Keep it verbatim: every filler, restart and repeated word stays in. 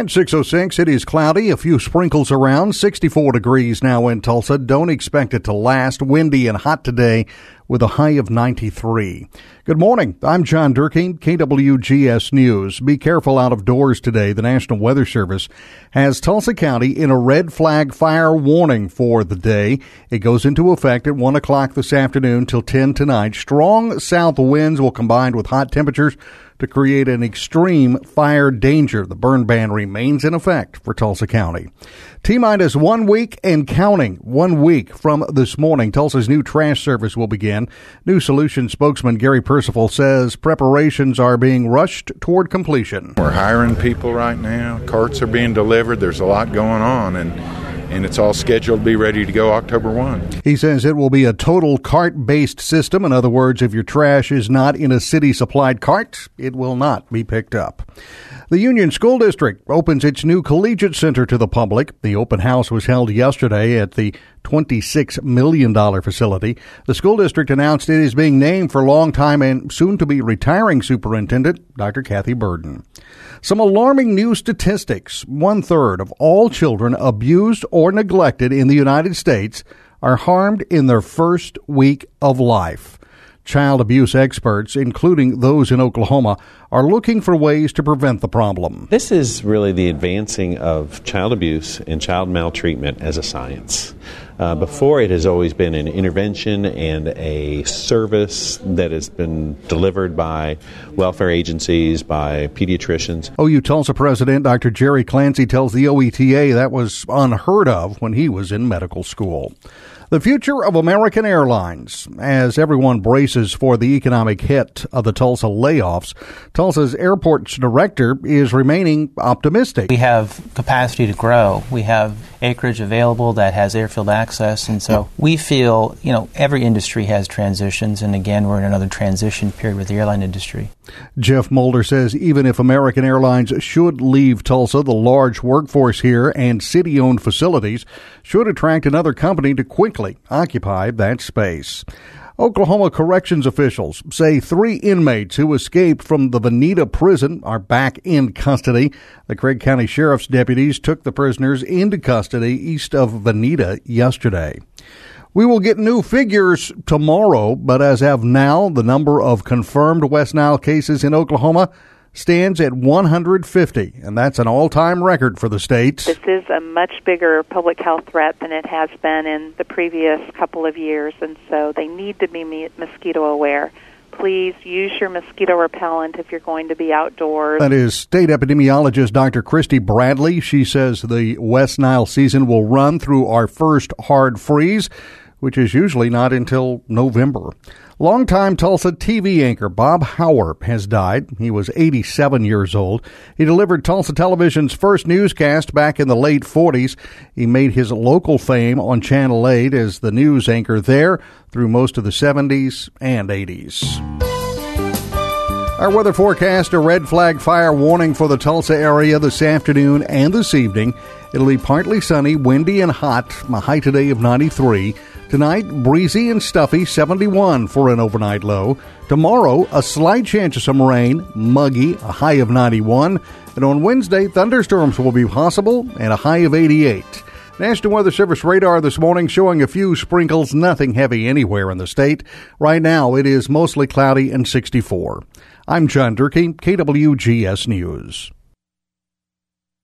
And six oh six, it is cloudy, a few sprinkles around, sixty-four degrees now in Tulsa. Don't expect it to last. Windy and hot today with a high of ninety-three. Good morning. I'm John Durkee, K W G S News. Be careful out of doors today. The National Weather Service has Tulsa County in a red flag fire warning for the day. It goes into effect at one o'clock this afternoon till ten tonight. Strong south winds will combine with hot temperatures to create an extreme fire danger. The burn ban remains in effect for Tulsa County. T-minus one week and counting. One week from this morning, Tulsa's new trash service will begin. New Solutions spokesman Gary Percival says preparations are being rushed toward completion. We're hiring people right now. Carts are being delivered. There's a lot going on, and and it's all scheduled to be ready to go October first. He says it will be a total cart-based system. In other words, if your trash is not in a city-supplied cart, it will not be picked up. The Union School District opens its new collegiate center to the public. The open house was held yesterday at the twenty-six million dollars facility. The school district announced it is being named for longtime and soon-to-be retiring superintendent, Doctor Kathy Burden. Some alarming new statistics. One-third of all children abused or neglected in the United States are harmed in their first week of life. Child abuse experts, including those in Oklahoma, are looking for ways to prevent the problem. This is really the advancing of child abuse and child maltreatment as a science. Uh, before, it has always been an intervention and a service that has been delivered by welfare agencies, by pediatricians. O U Tulsa President Doctor Jerry Clancy tells the O E T A that was unheard of when he was in medical school. The future of American Airlines. As everyone braces for the economic hit of the Tulsa layoffs, Tulsa's airport's director is remaining optimistic. We have capacity to grow. We have acreage available that has airfield access, and so we feel, you know, every industry has transitions, and again, we're in another transition period with the airline industry. Jeff Mulder says even if American Airlines should leave Tulsa, the large workforce here and city-owned facilities should attract another company to quickly occupy that space. Oklahoma corrections officials say three inmates who escaped from the Veneta prison are back in custody. The Craig County Sheriff's deputies took the prisoners into custody east of Veneta yesterday. We will get new figures tomorrow, but as of now, the number of confirmed West Nile cases in Oklahoma stands at one hundred fifty, and that's an all-time record for the state. This is a much bigger public health threat than it has been in the previous couple of years, and so they need to be mosquito aware. Please use your mosquito repellent if you're going to be outdoors. That is state epidemiologist Doctor Christy Bradley. She says the West Nile season will run through our first hard freeze, which is usually not until November. Longtime Tulsa T V anchor Bob Hauer has died. He was eighty-seven years old. He delivered Tulsa Television's first newscast back in the late forties. He made his local fame on Channel eight as the news anchor there through most of the seventies and eighties. Our weather forecast, a red flag fire warning for the Tulsa area this afternoon and this evening. It'll be partly sunny, windy, and hot, a high today of ninety-three. Tonight, breezy and stuffy, seventy-one for an overnight low. Tomorrow, a slight chance of some rain, muggy, a high of ninety-one. And on Wednesday, thunderstorms will be possible and a high of eighty-eight. National Weather Service radar this morning showing a few sprinkles, nothing heavy anywhere in the state. Right now, it is mostly cloudy and sixty-four. I'm John Durkee, K W G S News.